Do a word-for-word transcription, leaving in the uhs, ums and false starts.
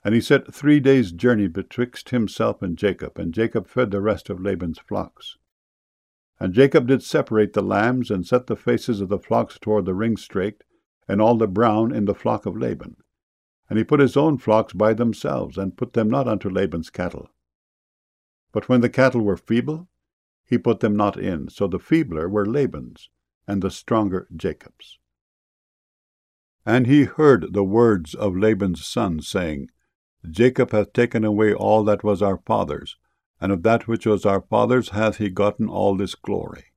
And he set three days' journey betwixt himself and Jacob, and Jacob fed the rest of Laban's flocks. And Jacob did separate the lambs, and set the faces of the flocks toward the ring-straked, and all the brown in the flock of Laban. And he put his own flocks by themselves, and put them not unto Laban's cattle. But when the cattle were feeble, he put them not in. So the feebler were Laban's, and the stronger Jacob's. And he heard the words of Laban's sons, saying, Jacob hath taken away all that was our father's, and of that which was our father's hath he gotten all this glory.